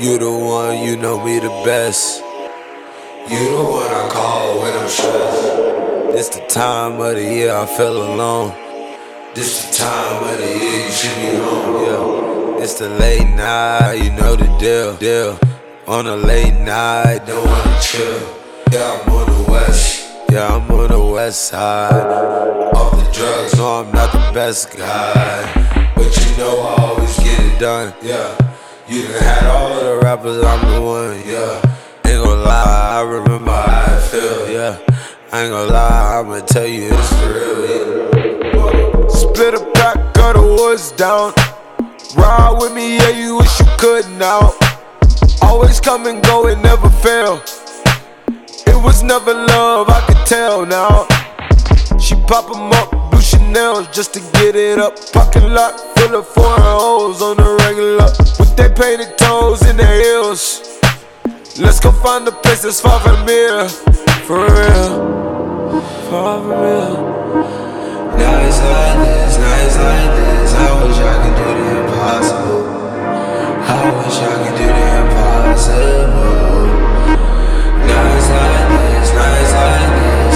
You the one, you know me the best. You the one I call when I'm stressed. This the time of the year I feel alone. This the time of the year you should be home, yeah. It's the late night, you know the deal. On a late night, don't wanna chill. Yeah, I'm on the west. Yeah, I'm on the west side. Off the drugs, no, I'm not the best guy, but you know I always get it done, yeah. You done had all of the rappers, I'm the one, yeah. Ain't gon' lie, I remember how I feel, yeah. I ain't gon' lie, I'ma tell you it's for real, yeah. Split a pack of the woods down. Ride with me, yeah, you wish you could now. Always come and go and never fail. It was never love, I could tell now. She pop 'em up, blue Chanels just to get it up. Parking lot full of foreign hoes on the regular, with they painted toes in their heels. Let's go find a place that's far from here, for real, far from real. Nights like this, nights like this, I wish I could do the impossible. I wish I could do the impossible. Nights like this, nights like this,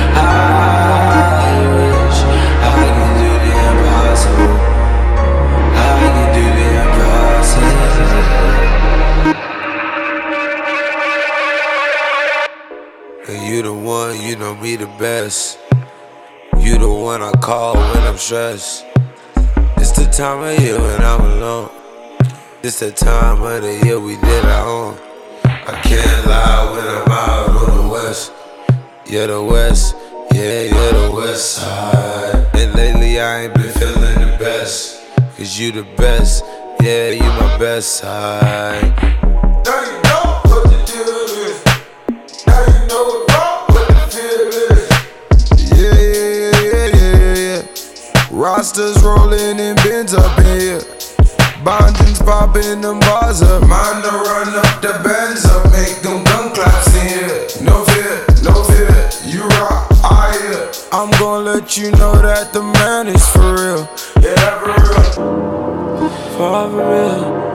I wish I could do the impossible. I could do the impossible. And you the one, you know me the best. You the one I call when I'm stressed. It's the time of year when I'm alone. It's the time of the year we did our own. I can't lie when I'm out on the west. Yeah, the west, yeah, the west side. And lately I ain't been feeling the best, cause you the best, yeah, you my best side. Now you know what the deal is. Now you know what the feel is. Yeah. Rosters rolling and bins up in here. Bondings popping them bars up. Mind to run up the bands up. Make them gun claps in here. No fear, you rock, I hear. I'm gonna let you know that the man is for real. Yeah, for real, for real.